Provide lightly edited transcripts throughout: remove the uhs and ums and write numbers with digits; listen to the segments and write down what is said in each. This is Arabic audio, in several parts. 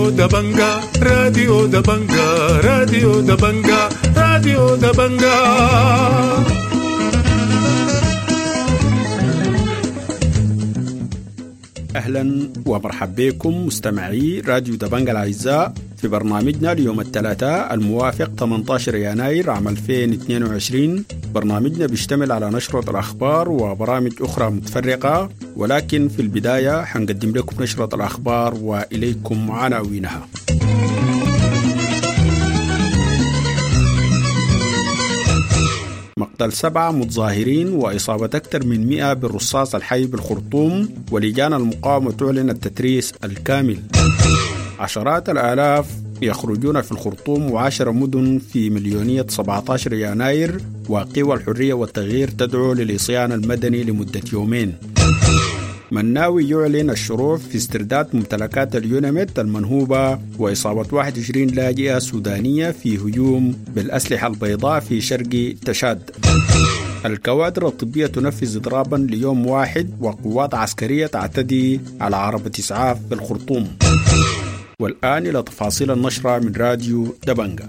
راديو دبنجا راديو دبنجا راديو دبنجا راديو دبنجا. أهلا ومرحبا بكم مستمعي راديو دبنجا الأعزاء في برنامجنا اليوم الثلاثاء الموافق 18 يناير عام 2022. برنامجنا بيشتمل على نشرة الأخبار وبرامج أخرى متفرقة، ولكن في البداية حنقدم لكم نشرة الأخبار وإليكم عناوينها. مقتل 7 متظاهرين وإصابة أكثر من 100 بالرصاص الحي بالخرطوم، ولجان المقاومة تعلن التتريس الكامل. عشرات الآلاف يخرجون في الخرطوم و10 مدن في مليونية 17 يناير، وقوى الحرية والتغيير تدعو للإصيان المدني لمدة يومين. مناوي يعلن الشروع في استرداد ممتلكات اليونمت المنهوبة، وإصابة 21 لاجئة سودانية في هجوم بالأسلحة البيضاء في شرق تشاد. الكوادر الطبية تنفذ إضرابا ليوم واحد، وقوات عسكرية تعتدي على عربة إسعاف بالخرطوم. والآن إلى تفاصيل النشرة من راديو دبنجا.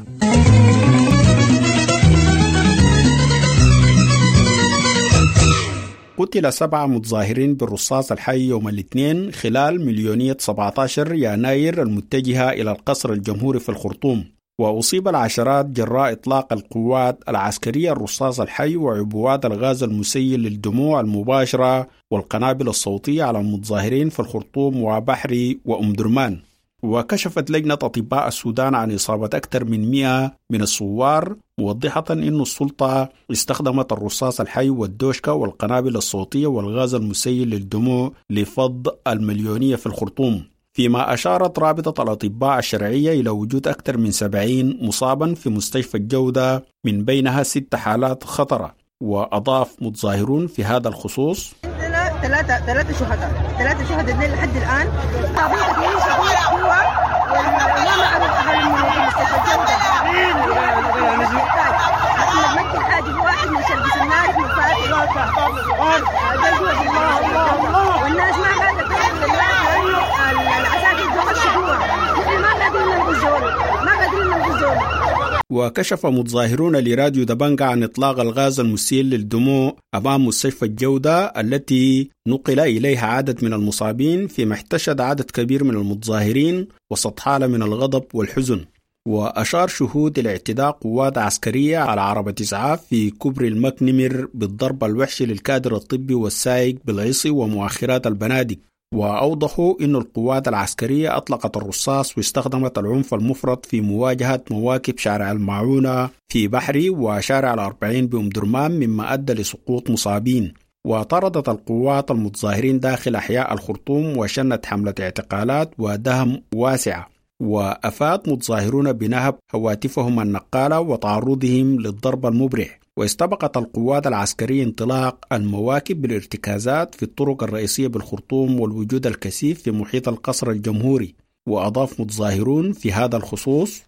قتل 7 متظاهرين بالرصاص الحي يوم الاثنين خلال مليونية 17 يناير المتجهة إلى القصر الجمهوري في الخرطوم، وأصيب العشرات جراء إطلاق القوات العسكرية الرصاص الحي وعبوات الغاز المسيل للدموع المباشرة والقنابل الصوتية على المتظاهرين في الخرطوم وبحري وأم درمان. وكشفت لجنة أطباء السودان عن إصابة أكثر من 100 من الثوار، موضحة أن السلطة استخدمت الرصاص الحي والدوشكا والقنابل الصوتية والغاز المسيل للدموع لفض المليونية في الخرطوم. فيما أشارت رابطة الأطباء الشرعية إلى وجود أكثر من 70 مصابا في مستشفى الجودة، من بينها 6 حالات خطرة. وأضاف متظاهرون في هذا الخصوص: ثلاثة شهداء الليل لحد الآن. طبيعي هو وما معروف أهل من مستشفى الجودة. أحمد مكي الحاجب واحد من شرق سناي من فاتح. والناس ما قاعدة تحب لأنه العساكر تخش جوا. ما قادرين ننقذون. وكشف متظاهرون لراديو دبنجا عن إطلاق الغاز المسيل للدموع أمام مستشفى الجودة التي نقل إليها عدد من المصابين، فيما احتشد عدد كبير من المتظاهرين وسط حالة من الغضب والحزن. وأشار شهود الاعتداء قوات عسكرية على عربة إسعاف في كوبري المكنمر بالضرب الوحشي للكادر الطبي والسائق بالعصي ومؤخرات البنادق. وأوضحوا أن القوات العسكرية أطلقت الرصاص واستخدمت العنف المفرط في مواجهة مواكب شارع المعونة في بحري وشارع الأربعين بأم درمان، مما أدى لسقوط مصابين. وطردت القوات المتظاهرين داخل أحياء الخرطوم وشنت حملة اعتقالات ودهم واسعة. وأفاد متظاهرون بنهب هواتفهم النقالة وتعرضهم للضرب المبرح. واستبقت القوات العسكرية انطلاق المواكب بالارتكازات في الطرق الرئيسية بالخرطوم والوجود الكثيف في محيط القصر الجمهوري. وأضاف متظاهرون في هذا الخصوص: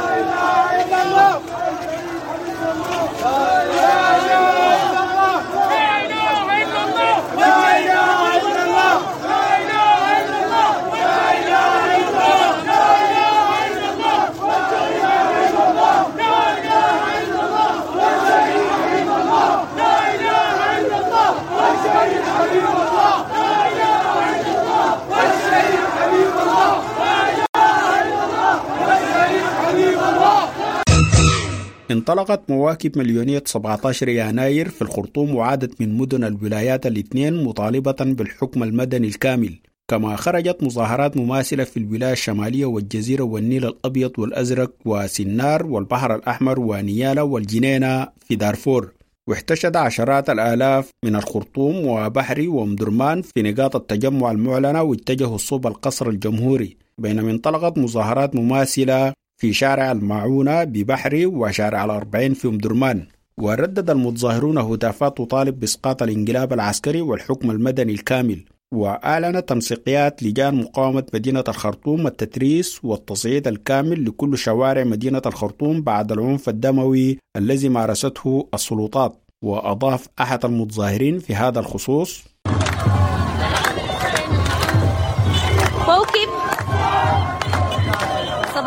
انطلقت مواكب مليونية 17 يناير في الخرطوم وعادت من مدن الولايات الاثنين مطالبة بالحكم المدني الكامل. كما خرجت مظاهرات مماثلة في الولاية الشمالية والجزيرة والنيل الأبيض والأزرق وسنار والبحر الأحمر ونيالا والجنينة في دارفور. واحتشد عشرات الآلاف من الخرطوم وبحري وأم درمان في نقاط التجمع المعلنة واتجهوا صوب القصر الجمهوري، بينما انطلقت مظاهرات مماثلة في شارع المعونة ببحري وشارع الأربعين في أم درمان. وردد المتظاهرون هتافات تطالب بإسقاط الانقلاب العسكري والحكم المدني الكامل. وأعلنت تنسيقيات لجان مقاومة مدينة الخرطوم التتريس والتصعيد الكامل لكل شوارع مدينة الخرطوم بعد العنف الدموي الذي مارسته السلطات. وأضاف أحد المتظاهرين في هذا الخصوص: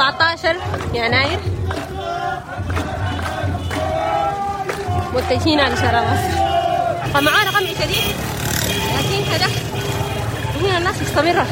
17 يناير متجهين على شارع مصر. فمعانا قمع شديد لكن كده هنا الناس مستمرة.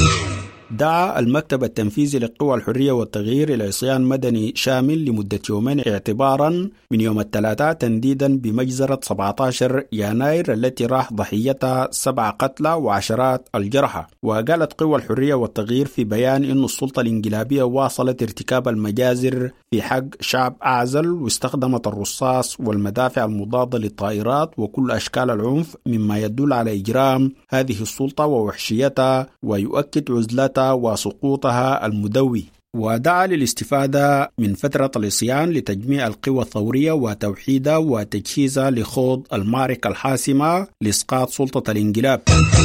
دعا المكتب التنفيذي للقوى الحرية والتغيير إلى عصيان مدني شامل لمدة يومين اعتبارا من يوم الثلاثاء تنديدا بمجزرة 17 يناير التي راح ضحيتها 7 قتلى وعشرات الجرحى. وقالت قوى الحرية والتغيير في بيان أن السلطة الإنقلابية واصلت ارتكاب المجازر في حق شعب أعزل واستخدمت الرصاص والمدافع المضادة للطائرات وكل أشكال العنف مما يدل على إجرام هذه السلطة ووحشيتها ويؤكد عزلتها وسقوطها المدوي. ودعا للاستفادة من فترة العصيان لتجميع القوى الثورية وتوحيدها وتجهيزها لخوض المعركة الحاسمة لإسقاط سلطة الانقلاب.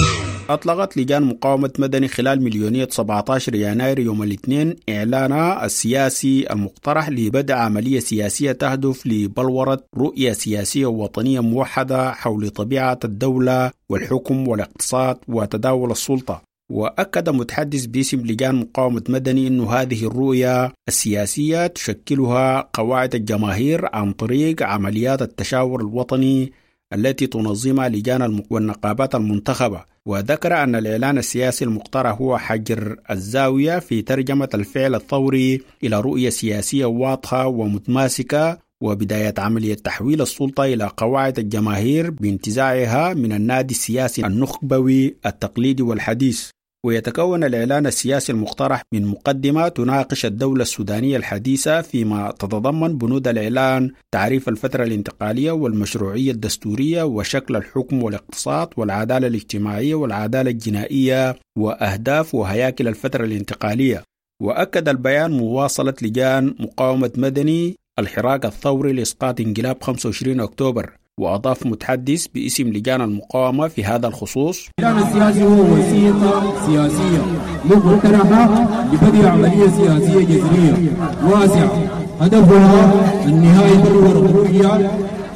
أطلقت لجان مقاومة مدني خلال مليونية 17 يناير يوم الاثنين إعلانها السياسي المقترح لبدء عملية سياسية تهدف لبلورة رؤية سياسية وطنية موحدة حول طبيعة الدولة والحكم والاقتصاد وتداول السلطة. وأكد متحدث باسم لجان مقاومة مدني أن هذه الرؤية السياسية تشكلها قواعد الجماهير عن طريق عمليات التشاور الوطني التي تنظمها لجان والنقابات المنتخبة. وذكر أن الإعلان السياسي المقترح هو حجر الزاوية في ترجمة الفعل الثوري إلى رؤية سياسية واضحة ومتماسكة وبداية عملية تحويل السلطة إلى قواعد الجماهير بانتزاعها من النادي السياسي النخبوي التقليدي والحديث. ويتكون الإعلان السياسي المقترح من مقدمة تناقش الدولة السودانية الحديثة فيما تتضمن بنود الإعلان تعريف الفترة الانتقالية والمشروعية الدستورية وشكل الحكم والاقتصاد والعدالة الاجتماعية والعدالة الجنائية وأهداف وهياكل الفترة الانتقالية. وأكد البيان مواصلة لجان مقاومة مدني الحراك الثوري لإسقاط انقلاب 25 أكتوبر. وأضاف متحدث باسم لجان المقاومة في هذا الخصوص: اللجان السياسي هو وسيلة سياسية مقترحة لبدء عملية سياسية جذرية واسعة هدفها النهاية بلورة رؤية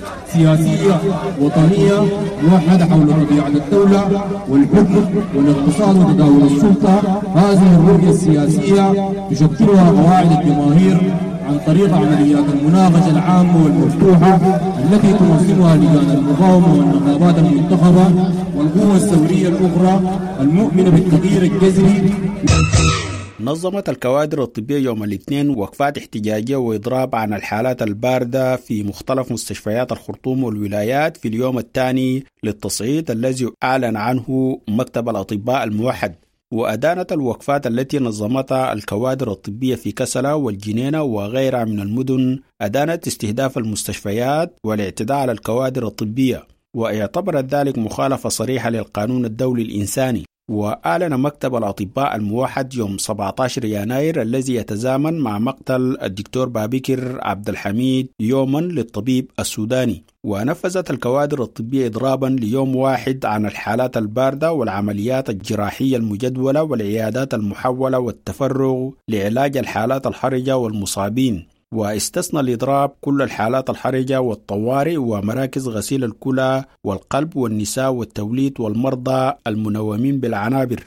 سياسية وطنية موحدة حول طبيعة الدولة والحكم والاقتصاد وتداول السلطة. هذه الرؤية السياسية تشكلها قواعد الجماهير عن طريق عمليات المناقشة العامة والمفتوحة التي تنظمها لجان المقاومة والنقابات المنتخبة والقوى الثورية الأخرى المؤمنة بالتغيير الجذري. نظمت الكوادر الطبية يوم الاثنين وقفات احتجاجية وإضراب عن الحالات الباردة في مختلف مستشفيات الخرطوم والولايات في اليوم الثاني للتصعيد الذي أعلن عنه مكتب الأطباء الموحد. وأدانت الوقفات التي نظمتها الكوادر الطبية في كسلا والجنينة وغيرها من المدن أدانت استهداف المستشفيات والاعتداء على الكوادر الطبية، واعتبرت ذلك مخالفة صريحة للقانون الدولي الإنساني. وأعلن مكتب الأطباء الموحد يوم 17 يناير الذي يتزامن مع مقتل الدكتور بابكر عبد الحميد يوما للطبيب السوداني. ونفذت الكوادر الطبية إضرابا ليوم واحد عن الحالات الباردة والعمليات الجراحية المجدولة والعيادات المحولة والتفرغ لعلاج الحالات الحرجة والمصابين. واستثنى الإضراب كل الحالات الحرجة والطوارئ ومراكز غسيل الكلى والقلب والنساء والتوليد والمرضى المنومين بالعنابر.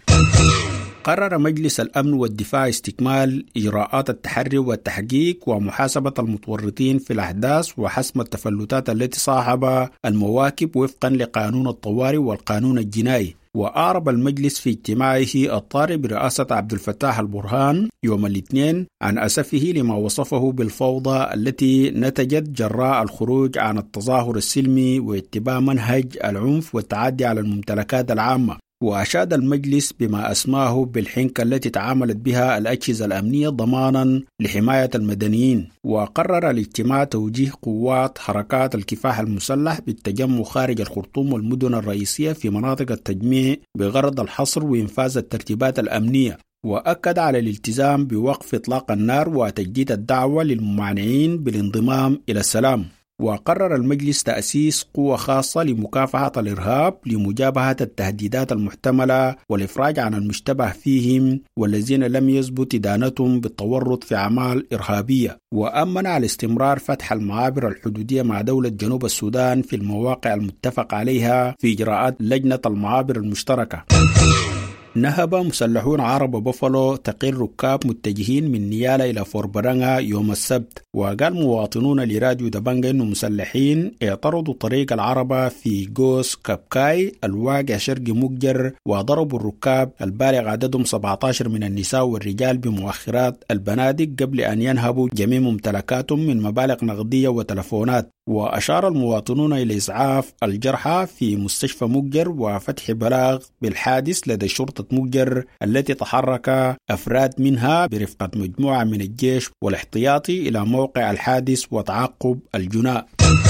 قرر مجلس الأمن والدفاع استكمال إجراءات التحري والتحقيق ومحاسبة المتورطين في الأحداث وحسم التفلتات التي صاحب المواكب وفقا لقانون الطوارئ والقانون الجنائي. وأعرب المجلس في اجتماعه الطارئ برئاسة عبد الفتاح البرهان يوم الاثنين عن أسفه لما وصفه بالفوضى التي نتجت جراء الخروج عن التظاهر السلمي واتباع منهج العنف والتعدي على الممتلكات العامة. وأشاد المجلس بما أسماه بالحنكة التي تعاملت بها الأجهزة الأمنية ضمانا لحماية المدنيين. وقرر الاجتماع توجيه قوات حركات الكفاح المسلح بالتجمع خارج الخرطوم والمدن الرئيسية في مناطق التجميع بغرض الحصر وإنفاذ الترتيبات الأمنية. وأكد على الالتزام بوقف إطلاق النار وتجديد الدعوة للممانعين بالانضمام إلى السلام. وقرر المجلس تأسيس قوة خاصة لمكافحة الإرهاب لمجابهة التهديدات المحتملة والإفراج عن المشتبه فيهم والذين لم يثبت إدانتهم بالتورط في أعمال إرهابية. وأمن على استمرار فتح المعابر الحدودية مع دولة جنوب السودان في المواقع المتفق عليها في إجراءات لجنة المعابر المشتركة. نهب مسلحون عرب بوفالو تقيل ركاب متجهين من نيالا إلى فوربرانغا يوم السبت. وقال مواطنون لراديو دبنجا أنه مسلحين اعترضوا طريق العربة في جوس كابكاي الواقع شرق مجر، وضربوا الركاب البالغ عددهم 17 من النساء والرجال بمؤخرات البنادق قبل أن ينهبوا جميع ممتلكاتهم من مبالغ نقدية وتلفونات. وأشار المواطنون إلى إسعاف الجرحى في مستشفى مجر وفتح بلاغ بالحادث لدى شرطة مجر التي تحرك أفراد منها برفقة مجموعة من الجيش والاحتياطي إلى موقع الحادث وتعقب الجناء.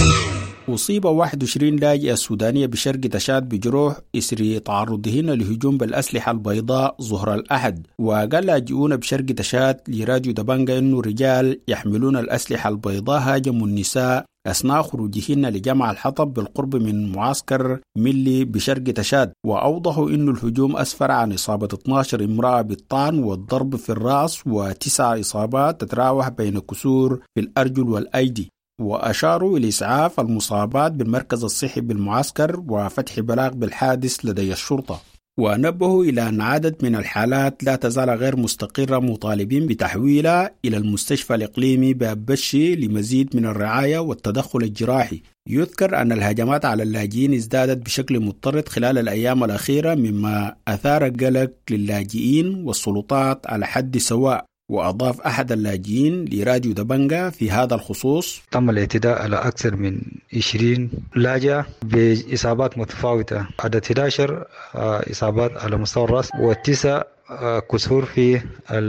أصيب 21 لاجئة سودانية بشرق تشاد بجروح إثر تعرضهن لهجوم بالأسلحة البيضاء ظهر الأحد. وقال لاجئون بشرق تشاد لراديو دبنجا أنه رجال يحملون الأسلحة البيضاء هاجموا النساء أثناء خروجهن لجمع الحطب بالقرب من معسكر ملي بشرق تشاد. وأوضحوا أن الهجوم أسفر عن إصابة 12 امرأة بالطعن والضرب في الرأس و9 إصابات تتراوح بين كسور في الأرجل والأيدي. وأشاروا إلى إسعاف المصابات بالمركز الصحي بالمعسكر وفتح بلاغ بالحادث لدى الشرطة. ونبهوا إلى أن عدد من الحالات لا تزال غير مستقرة مطالبين بتحويلها إلى المستشفى الإقليمي بأبشي لمزيد من الرعاية والتدخل الجراحي. يذكر أن الهجمات على اللاجئين ازدادت بشكل مضطرد خلال الأيام الأخيرة، مما أثار قلق للاجئين والسلطات على حد سواء. وأضاف أحد اللاجئين لراديو دبنجا في هذا الخصوص: تم الاعتداء على أكثر من 20 لاجئ بإصابات متفاوتة، عدد 11 إصابات على مستوى الرأس و9 كسور في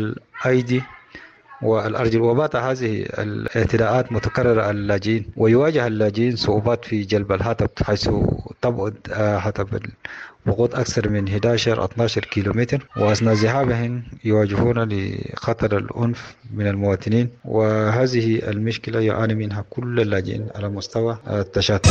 الأيدي والأرجل. وبات هذه الاعتداءات متكررة على اللاجئين، ويواجه اللاجئين صعوبات في جلب الهاتف، حيث تبعد هاتف وقود أكثر من 11-12 كيلومتر، وأثناء ذهابهم يواجهون لخطر العنف من المواطنين، وهذه المشكلة يعاني منها كل اللاجئين على مستوى التشتت.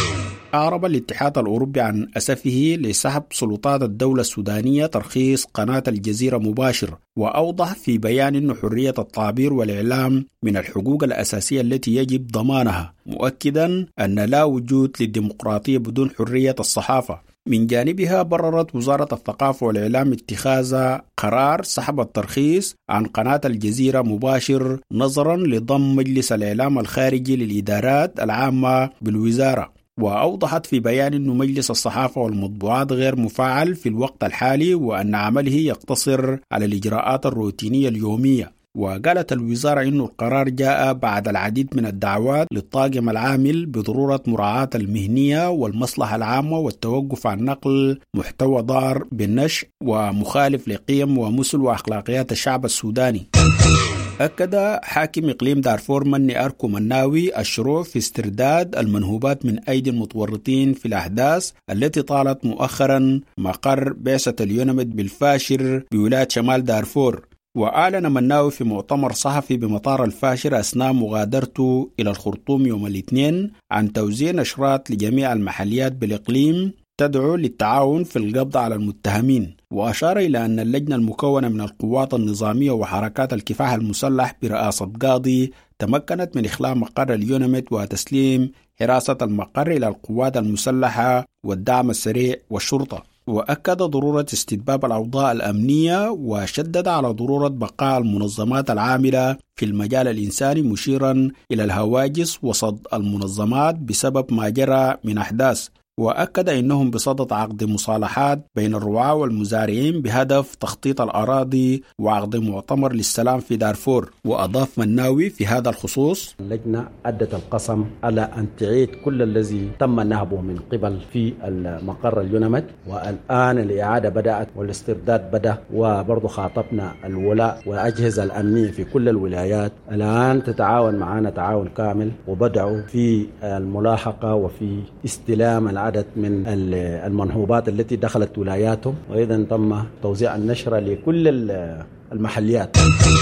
أعرب الاتحاد الأوروبي عن أسفه لسحب سلطات الدولة السودانية ترخيص قناة الجزيرة مباشر. وأوضح في بيان أن حرية التعبير والإعلام من الحقوق الأساسية التي يجب ضمانها، مؤكدا أن لا وجود للديمقراطية بدون حرية الصحافة. من جانبها بررت وزارة الثقافة والإعلام اتخاذ قرار سحب الترخيص عن قناة الجزيرة مباشر نظرا لضم مجلس الإعلام الخارجي للإدارات العامة بالوزارة. وأوضحت في بيان أن مجلس الصحافة والمطبوعات غير مفعل في الوقت الحالي، وأن عمله يقتصر على الإجراءات الروتينية اليومية. وقالت الوزارة أن القرار جاء بعد العديد من الدعوات للطاقم العامل بضرورة مراعاة المهنية والمصلحة العامة والتوقف عن نقل محتوى ضار بالنشر ومخالف لقيم ومثل وأخلاقيات الشعب السوداني. أكد حاكم إقليم دارفور مني أركو مناوي الشروع في استرداد المنهوبات من أيدي المتورطين في الأحداث التي طالت مؤخرا مقر بعثة اليونمد بالفاشر بولاية شمال دارفور. وأعلن مناوي في مؤتمر صحفي بمطار الفاشر أثناء مغادرته إلى الخرطوم يوم الاثنين عن توزيع نشرات لجميع المحليات بالإقليم تدعو للتعاون في القبض على المتهمين. وأشار إلى أن اللجنة المكونة من القوات النظامية وحركات الكفاح المسلح برئاسة قاضي تمكنت من إخلاء مقر اليونمت وتسليم حراسة المقر إلى القوات المسلحة والدعم السريع والشرطة. وأكد ضرورة استتباب الأوضاع الأمنية، وشدد على ضرورة بقاء المنظمات العاملة في المجال الإنساني، مشيرا إلى الهواجس وسط المنظمات بسبب ما جرى من أحداث. وأكد أنهم بصدد عقد مصالحات بين الرعاة والمزارعين بهدف تخطيط الأراضي وعقد مؤتمر للسلام في دارفور. وأضاف مناوي في هذا الخصوص: اللجنة أدت القسم على أن تعيد كل الذي تم نهبه من قبل في المقر اليونمت، والآن الإعادة بدأت والاسترداد بدأ، وبرضو خاطبنا الولاء والأجهزة الأمنية في كل الولايات الآن تتعاون معنا تعاون كامل، وبدأوا في الملاحقة وفي استلام العدد من المنهوبات التي دخلت ولاياتهم، وإذا تم توزيع النشرة لكل المحليات.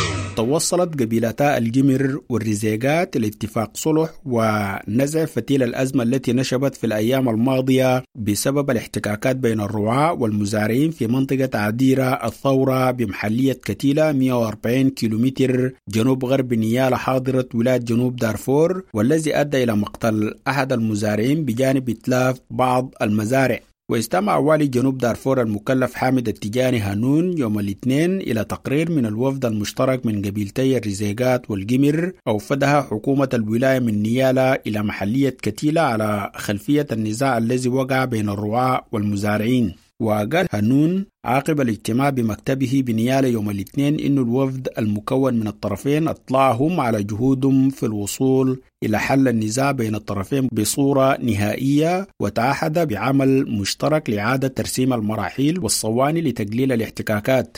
توصلت قبيلتا الجمر والرزيقات لاتفاق صلح ونزع فتيل الأزمة التي نشبت في الأيام الماضية بسبب الاحتكاكات بين الرعاة والمزارعين في منطقة عديرة الثورة بمحلية كتيلة 140 كيلومتر جنوب غرب نيالا حاضرة ولاية جنوب دارفور، والذي أدى إلى مقتل أحد المزارعين بجانب إتلاف بعض المزارع. واستمع والي جنوب دارفور المكلف حامد التجاني هانون يوم الاثنين إلى تقرير من الوفد المشترك من قبيلتي الرزيقات والقمر أوفدها حكومة الولاية من نيالا إلى محلية كتيلة على خلفية النزاع الذي وقع بين الرعاة والمزارعين. وقال هانون عقب الاجتماع بمكتبه بنيالا يوم الاثنين إن الوفد المكون من الطرفين اطلعهم على جهودهم في الوصول إلى حل النزاع بين الطرفين بصورة نهائية، وتعهد بعمل مشترك لإعادة ترسيم المراحل والصواني لتقليل الاحتكاكات.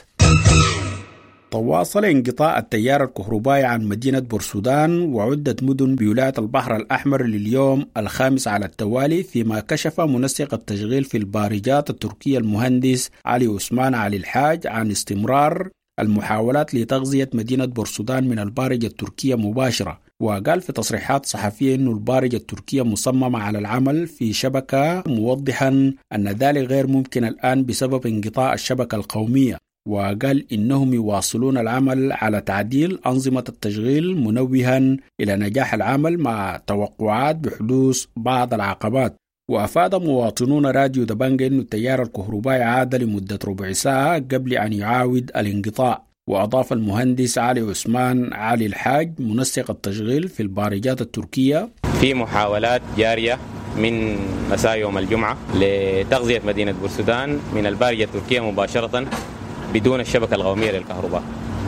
تواصل انقطاع التيار الكهربائي عن مدينة بورسودان وعدة مدن بولاية البحر الأحمر لليوم الخامس على التوالي، فيما كشف منسق التشغيل في البارجات التركية المهندس علي عثمان علي الحاج عن استمرار المحاولات لتغذية مدينة بورسودان من البارجة التركية مباشرة. وقال في تصريحات صحفية أن البارجة التركية مصممة على العمل في شبكة، موضحا أن ذلك غير ممكن الآن بسبب انقطاع الشبكة القومية. وقال إنهم يواصلون العمل على تعديل أنظمة التشغيل، منوها إلى نجاح العمل مع توقعات بحدوث بعض العقبات. وأفاد مواطنون راديو دبنجة أن التيار الكهربائي عاد لمدة ربع ساعة قبل أن يعاود الانقطاع. وأضاف المهندس علي عثمان علي الحاج منسق التشغيل في البارجات التركية: في محاولات جارية من مساء يوم الجمعة لتغذية مدينة بورسودان من البارجة التركية مباشرة بدون الشبكة القومية للكهرباء.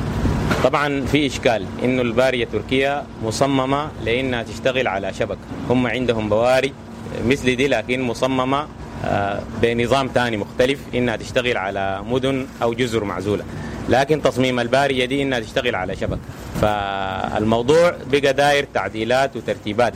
طبعا في إشكال إنه البارجة التركية مصممة لأنها تشتغل على شبكة، هم عندهم بوارج مثل دي لكن مصممة بنظام تاني مختلف، إنها تشتغل على مدن أو جزر معزولة، لكن تصميم البارجة دي إنها تشتغل على شبكة. فالموضوع بقى داير تعديلات وترتيبات.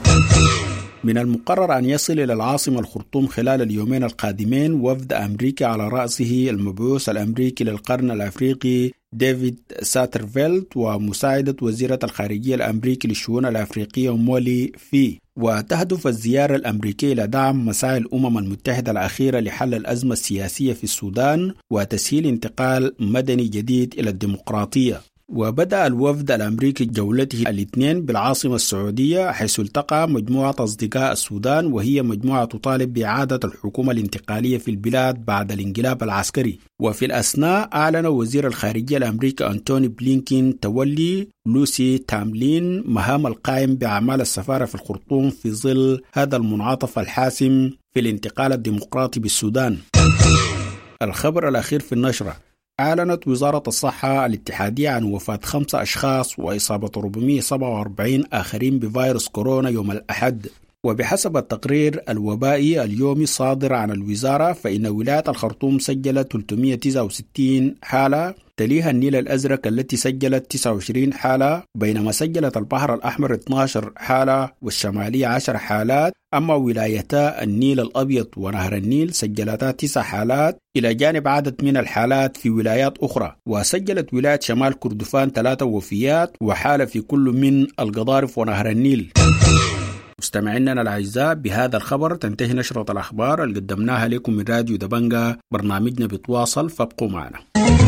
من المقرر أن يصل إلى العاصمة الخرطوم خلال اليومين القادمين وفد أمريكي على رأسه المبعوث الأمريكي للقرن الأفريقي ديفيد ساترفيلد ومساعدة وزيرة الخارجية الأمريكي للشؤون الأفريقية مولي في. وتهدف الزيارة الأمريكية إلى دعم مساعي الأمم المتحدة الأخيرة لحل الأزمة السياسية في السودان وتسهيل انتقال مدني جديد إلى الديمقراطية. وبدأ الوفد الأمريكي جولته الاثنين بالعاصمة السعودية، حيث التقى مجموعة أصدقاء السودان، وهي مجموعة تطالب بإعادة الحكومة الانتقالية في البلاد بعد الانقلاب العسكري. وفي الأثناء أعلن وزير الخارجية الأمريكي أنتوني بلينكين تولي لوسي تاملين مهام القائم بأعمال السفارة في الخرطوم في ظل هذا المنعطف الحاسم في الانتقال الديمقراطي بالسودان. الخبر الأخير في النشرة: أعلنت وزارة الصحة الاتحادية عن وفاة 5 أشخاص وإصابة 447 آخرين بفيروس كورونا يوم الأحد. وبحسب التقرير الوبائي اليومي الصادر عن الوزارة، فإن ولاية الخرطوم سجلت 369 حالة، تليها النيل الأزرق التي سجلت 29 حالة، بينما سجلت البحر الأحمر 12 حالة والشمالية 10 حالات. أما ولايتا النيل الأبيض ونهر النيل سجلتا 9 حالات، إلى جانب عدد من الحالات في ولايات أخرى. وسجلت ولاية شمال كردفان 3 وفيات وحالة في كل من القضارف ونهر النيل. مستمعينا الأعزاء، بهذا الخبر تنتهي نشرة الأخبار اللي قدمناها لكم من راديو دبنجة. برنامجنا بيتواصل، فابقوا معنا.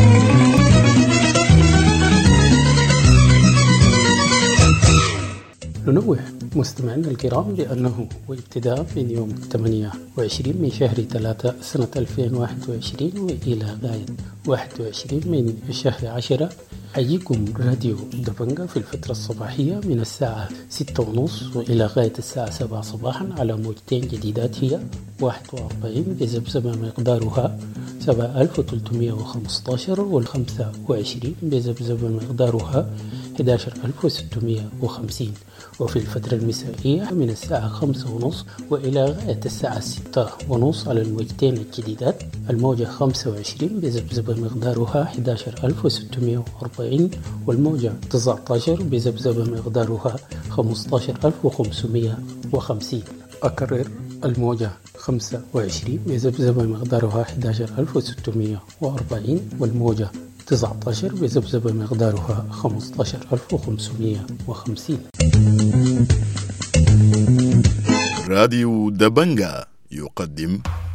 ننوه مستمعينا الكرام بأنه وابتداء من يوم 28 من شهر 3 سنة 2021 وإلى غاية 21 من شهر 10 حييكم راديو دبنجة في الفترة الصباحية من الساعة 6:30 وإلى غاية الساعة 7 صباحا على موجتين جديدات هي 41 بذبذبة مقدارها 7315 وال25 بذبذبة مقدارها 11650. وفي الفترة المسائية من الساعة 5:30 وإلى غاية الساعة 6:30 على الموجتين الجديدات الموجة 25 بذبذبة مقدارها 11640 والموجة 19 بذبذبة مقدارها 15550. أكرر: الموجة 25 بذبذبة مقدارها 11640 والموجة 19 بذبذبة مقدارها 15550. راديو دبنجة يقدم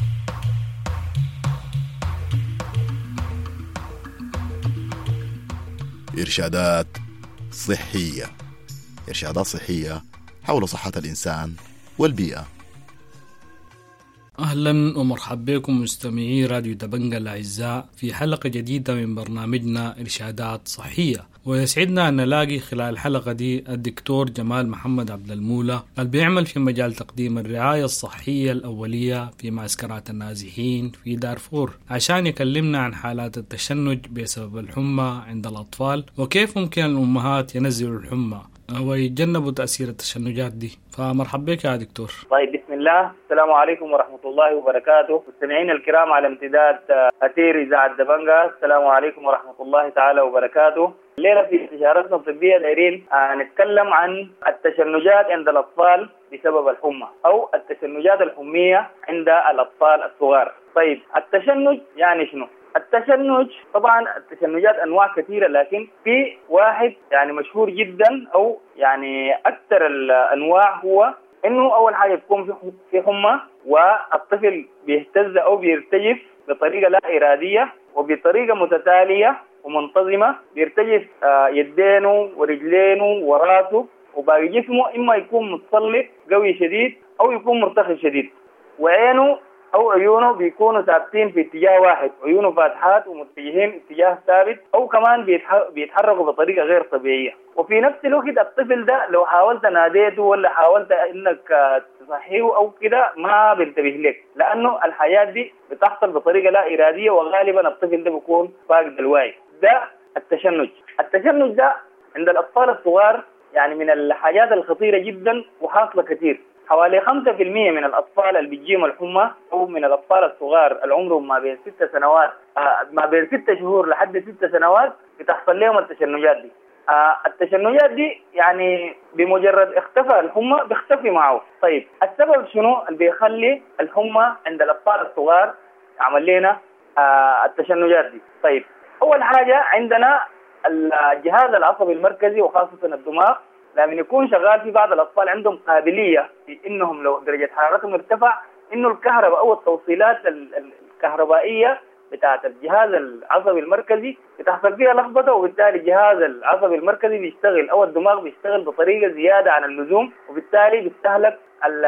إرشادات صحية حول صحة الإنسان والبيئة. أهلا ومرحبا بكم مستمعي راديو دبنجة الأعزاء في حلقة جديدة من برنامجنا إرشادات صحية. ويسعدنا أن نلاقي خلال الحلقة دي الدكتور جمال محمد عبد المولى اللي بيعمل في مجال تقديم الرعاية الصحية الأولية في معسكرات النازحين في دارفور عشان يكلمنا عن حالات التشنج بسبب الحمى عند الأطفال وكيف ممكن الأمهات ينزلوا الحمى ويتجنبوا تأثير التشنجات دي. فمرحبا بك يا دكتور. طيب، بسم الله، السلام عليكم ورحمة الله وبركاته. مستمعين الكرام على امتداد أثير إذاعة دبنجة، السلام عليكم ورحمة الله تعالى وبركاته. الليلة في استشارتنا الطبية دايرين نتكلم عن التشنجات عند الأطفال بسبب الحمى أو التشنجات الحمية عند الأطفال الصغار. طيب، التشنج يعني شنو؟ التشنج طبعا التشنجات انواع كثيره، لكن في واحد يعني مشهور جدا او يعني اكثر الانواع هو انه اول حاجه تكون في حمى والطفل بيهتز او بيرتجف بطريقه لا اراديه وبطريقه متتاليه ومنتظمه، بيرتجف يدينه ورجلينه وراسه وباقي جسمه، اما يكون متصلب قوي شديد او يكون مرتخي شديد، وعينه أو عيونه بيكونوا ثابتين في اتجاه واحد، عيونه فاتحات ومتجهين اتجاه ثابت، أو كمان بيتحركوا بطريقة غير طبيعية. وفي نفس الوقت الطفل ده لو حاولت ناديته ولا حاولت إنك تصحيه أو كده ما بينتبه لك، لأنه الحياة دي بتحصل بطريقة لا إرادية وغالبا الطفل ده بيكون فاقد الوعي. ده التشنج. التشنج ده عند الأطفال الصغار يعني من الحاجات الخطيرة جدا وحاصلة كثير. حوالي 5% من الأطفال اللي بيجيهم الحمى أو من الأطفال الصغار العمرهم ما بين 6 سنوات ما بين 6 شهور لحد 6 سنوات بتحصل لهم التشنجات دي. التشنجات دي يعني بمجرد اختفى الحمى بيختفي معه. طيب، السبب شنو اللي بيخلي الحمى عند الأطفال الصغار عمل لنا التشنجات دي؟ طيب، أول حاجة عندنا الجهاز العصبي المركزي وخاصة الدماغ لما يكون شغال. في بعض الأطفال عندهم قابلية في إنهم لو درجة حرارتهم ارتفع إنه الكهرباء أو التوصيلات الكهربائية بتاعة الجهاز العصبي المركزي بتحصل فيها لخبطة، وبالتالي الجهاز العصبي المركزي بيشتغل أو الدماغ بيشتغل بطريقة زيادة عن اللزوم، وبالتالي بيستهلك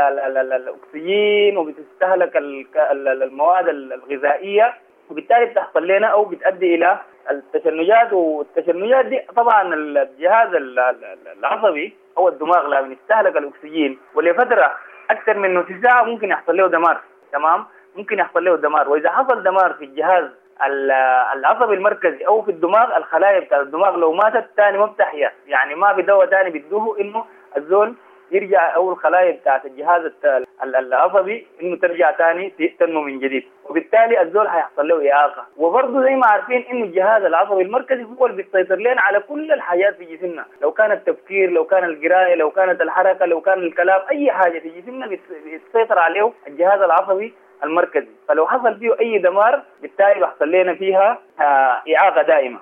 الأكسجين وبتستهلك المواد الغذائية، وبالتالي بتحصل لنا أو بتؤدي إلى التشنجات. والتشنجات دي طبعا الجهاز العصبي او الدماغ لما يستهلك الاكسجين ولفتره اكثر من نص ساعه ممكن يحصل له دمار. تمام، ممكن يحصل له دمار. واذا حصل دمار في الجهاز العصبي المركزي او في الدماغ، الخلايا بتاع الدماغ لو ماتت ثاني ما بتحيا، يعني ما بدواء ثاني بيدوه انه الزول يرجع او الخلايا بتاعت الجهاز العصبي انه ترجع ثاني تنمو من جديد، وبالتالي الزول هيحصل له اعاقه. وبرضه زي ما عارفين انه الجهاز العصبي المركزي هو اللي بيسيطر لنا على كل الحاجات في جسمنا، لو كان التفكير، لو كان القرايه، لو كانت الحركه، لو كان الكلام، اي حاجه في جسمنا بيسيطر عليه الجهاز العصبي المركزي. فلو حصل فيه اي دمار بالتالي بيحصل لنا فيها اعاقه دائمه.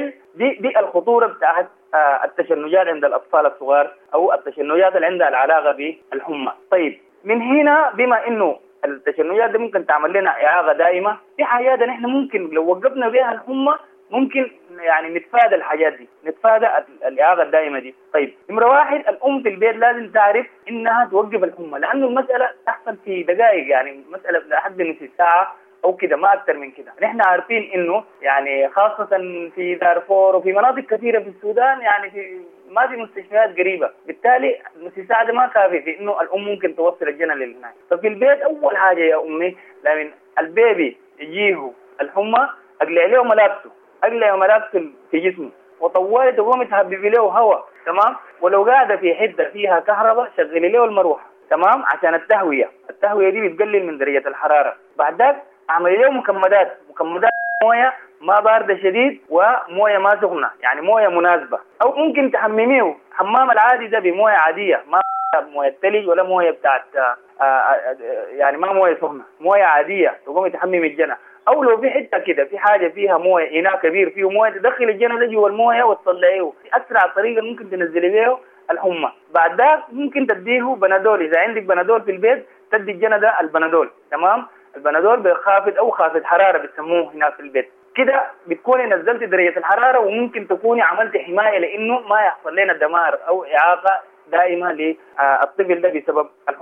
دي الخطوره بتاعت التشنجات عند الأطفال الصغار أو التشنجات اللي عندها العلاقة بالحمى. طيب، من هنا بما إنه التشنجات دي ممكن تعمل لنا إعاقة دائمة، في حاجات نحن ممكن لو وقفنا بها الحمى ممكن يعني نتفادى الحاجات دي، نتفادى الإعاقة الدائمة دي. طيب، نمرة واحد، الأم في البيت لازم تعرف إنها توقف الحمى، لأنه المسألة تحصل في دقائق، يعني مسألة لحد نص ساعة أو كده، ما أكثر من كده. نحن عارفين إنه يعني خاصة في دارفور وفي مناطق كثيرة في السودان يعني ما في مستشفيات قريبة، بالتالي نص ساعة ده ما كافي في إنه الأم ممكن توصل الجنة للهناك. ففي البيت أول حاجة يا أمي لمن البيبي يجيه الحمى أقلع له ملابسه، أقلع ملابسه في جسمه، وطوالي تقوم تهببي له هواء. تمام، ولو قاعدة في حتة فيها كهرباء شغلي له المروحة. تمام، عشان التهوية دي بتقلل من درجة الحرارة. بعد ذلك اعمل له مكمدات مويه ما باردة شديد ومويه ما سخنة، يعني مويه مناسبة، او ممكن تحمميه حمام العادي ده بمويه عادية، ما مويه ثلج ولا مويه بتاعت يعني ما مويه سخنة، مويه عادية تقوم تحمم الجنة. او لو في حته كده في حاجه فيها مويه، اناء كبير فيه مويه، تدخل الجنة ده جوا المويه وتطلعيه في اسرع طريقه ممكن تنزلي بيه الحمى. بعد ذلك ممكن تديه بنادول، اذا عندك بنادول في البيت تدي الجنة ده البنادول. تمام، البنادول بخافض او خافض حراره بتسموه هنا في البيت. كده بتكوني نزلت درجه الحراره، وممكن تكوني عملت حمايه لانه ما يحصل لنا دمار او اعاقه دائمه للطفل ده بسبب الحمى.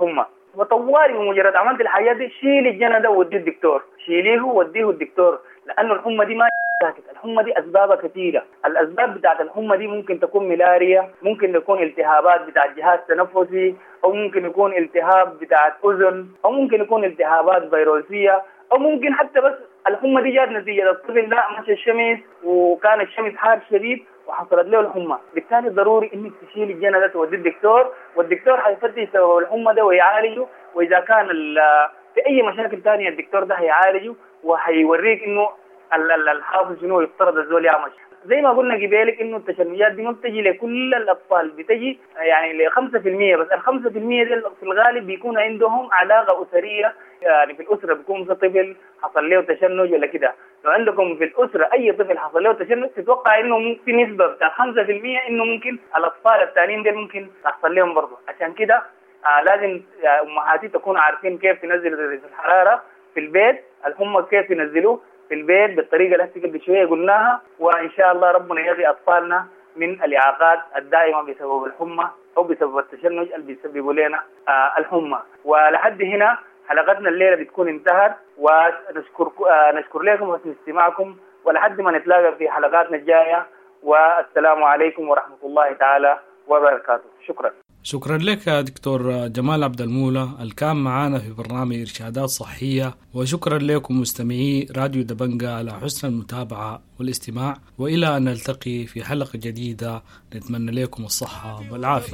وطوالي بمجرد عملت الحاجات دي شيل الجنة ده ووديه الدكتور، شيليه ووديه الدكتور، لأنه الحمى دي ما ساكت، الحمى دي أسبابها كثيرة. الأسباب بتاعت الحمى دي ممكن تكون ملاريا، ممكن تكون التهابات بتاعت جهاز تنفسي، أو ممكن يكون التهاب بتاعت أذن، أو ممكن يكون التهابات فيروسية، أو ممكن حتى بس الحمى دي جات نتيجة الطفل ده مشى الشمس وكان الشمس حار شديد وحصلت له الحمى، بالتالي ضروري انك تشيل الجنة ده توديه الدكتور، والدكتور حيفتش سبب الحمى ده ويعالجه، واذا كان في اي مشاكل ثانيه الدكتور ده هيعالجه وهيوريك انه الحاصل شنو يفترض الزول يعمل. زي ما قلنا قبالك انه التشنجات دي ما بتجي لكل الاطفال، بتجي يعني ل 5%، بس ال 5% دي في الغالب بيكون عندهم علاقه اسريه، يعني في الاسره بيكون في طفل حصل له تشنج ولا كده. لو عندكم في الاسره اي طفل حصل له تشنج تتوقع انه في نسبه بتاع 5% انه ممكن الاطفال الثانيين دي ممكن تحصل لهم برضه. عشان كده لازم امهاتي تكونوا عارفين كيف تنزل درجه الحراره في البيت، الحمى كيف ينزلوه في البيت بالطريقه اللي قبل شويه قلناها، وان شاء الله ربنا يقي اطفالنا من الاعاقات الدائمه بسبب الحمى او بسبب التشنج اللي بيسببوا لنا الحمى. ولحد هنا حلقتنا الليله بتكون انتهت، ونشكر لكم حسن استماعكم، ولحد ما نتلاقى في حلقاتنا الجايه، والسلام عليكم ورحمه الله تعالى وبركاته. شكرا. شكرا لك يا دكتور جمال عبد المولى الكان معنا في برنامج إرشادات صحية، وشكرا لكم مستمعي راديو دبنجة على حسن المتابعة والاستماع، وإلى أن نلتقي في حلقة جديدة نتمنى لكم الصحة والعافية.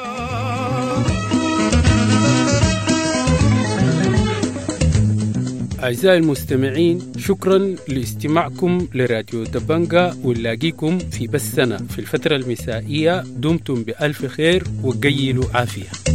أعزائي المستمعين، شكرا لاستماعكم لراديو دبنجة، ونلاقيكم في بثنا في الفترة المسائية. دمتم بألف خير وقيلوا عافية.